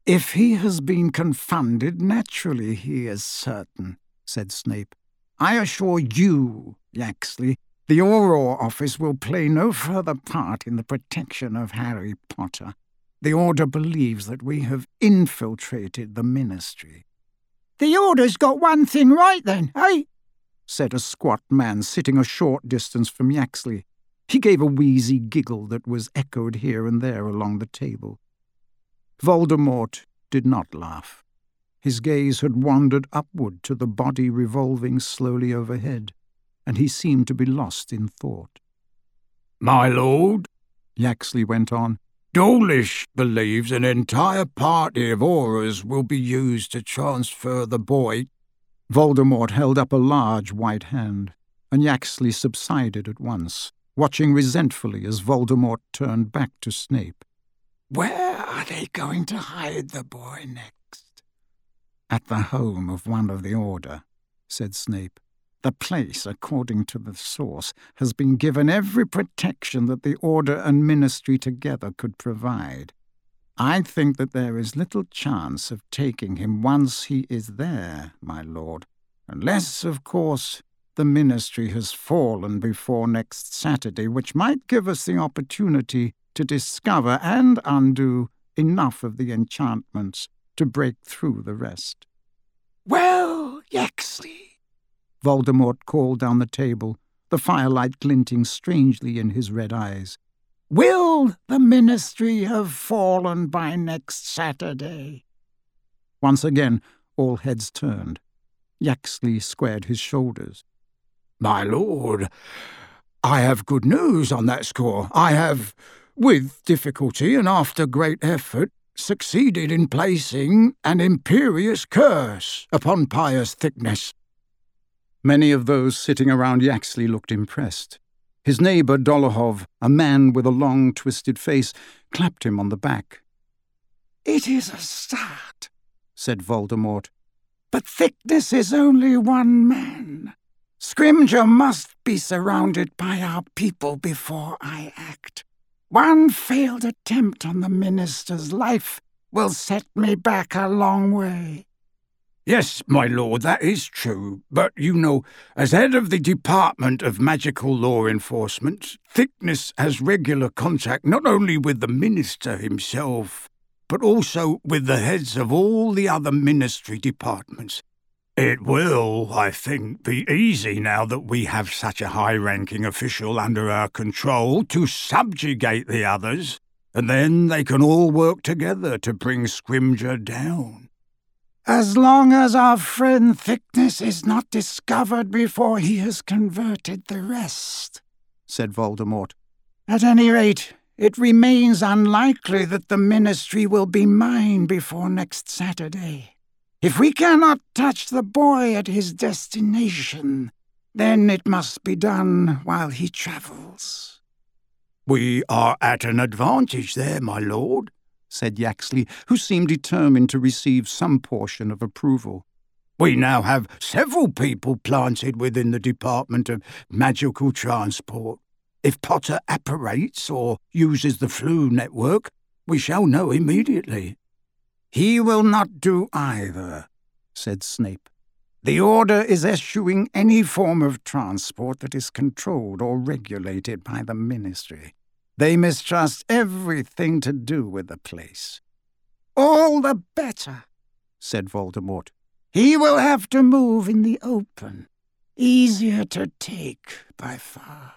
"If he has been confounded, naturally he is certain," said Snape. "I assure you, Yaxley, the Auror Office will play no further part in the protection of Harry Potter. The Order believes that we have infiltrated the Ministry." "The Order's got one thing right then, eh?" said a squat man sitting a short distance from Yaxley. He gave a wheezy giggle that was echoed here and there along the table. Voldemort did not laugh. His gaze had wandered upward to the body revolving slowly overhead, and he seemed to be lost in thought. "My lord," Yaxley went on, "Dawlish believes an entire party of Aurors will be used to transfer the boy." Voldemort held up a large white hand, and Yaxley subsided at once, watching resentfully as Voldemort turned back to Snape. "Where are they going to hide the boy next?" "At the home of one of the Order," said Snape. "The place, according to the source, has been given every protection that the Order and Ministry together could provide. I think that there is little chance of taking him once he is there, my lord, unless, of course, the Ministry has fallen before next Saturday, which might give us the opportunity to discover and undo enough of the enchantments to break through the rest." "Well, Yaxley," Voldemort called down the table, the firelight glinting strangely in his red eyes, "will the Ministry have fallen by next Saturday?" Once again, all heads turned. Yaxley squared his shoulders. "My lord, I have good news on that score. I have, with difficulty and after great effort, succeeded in placing an imperious curse upon Pius Thicknesse." Many of those sitting around Yaxley looked impressed. His neighbour Dolohov, a man with a long, twisted face, clapped him on the back. "It is a start," said Voldemort. "but Thicknesse is only one man. Scrimgeour must be surrounded by our people before I act. One failed attempt on the Minister's life will set me back a long way." "Yes, my lord, that is true. But, you know, as head of the Department of Magical Law Enforcement, Thicknesse has regular contact not only with the Minister himself, but also with the heads of all the other Ministry departments. It will, I think, be easy now that we have such a high-ranking official under our control to subjugate the others, and then they can all work together to bring Scrimgeour down." "As long as our friend Thicknesse is not discovered before he has converted the rest," said Voldemort. "At any rate, it remains unlikely that the Ministry will be mine before next Saturday. If we cannot touch the boy at his destination, then it must be done while he travels." "We are at an advantage there, my lord," said Yaxley, who seemed determined to receive some portion of approval. "We now have several people planted within the Department of Magical Transport. If Potter apparates or uses the Floo network, we shall know immediately." "He will not do either," said Snape. "The Order is eschewing any form of transport that is controlled or regulated by the Ministry. They mistrust everything to do with the place." "All the better," said Voldemort. "He will have to move in the open. Easier to take by far."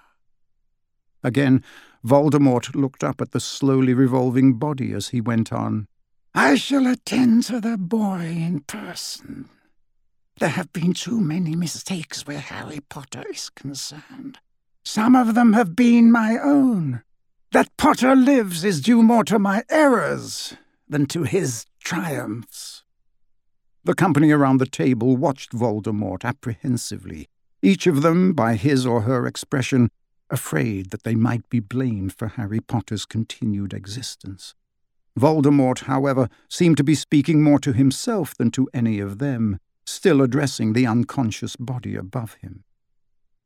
Again, Voldemort looked up at the slowly revolving body as he went on. "I shall attend to the boy in person. There have been too many mistakes where Harry Potter is concerned. Some of them have been my own. That Potter lives is due more to my errors than to his triumphs." The company around the table watched Voldemort apprehensively, each of them, by his or her expression, afraid that they might be blamed for Harry Potter's continued existence. Voldemort, however, seemed to be speaking more to himself than to any of them, still addressing the unconscious body above him.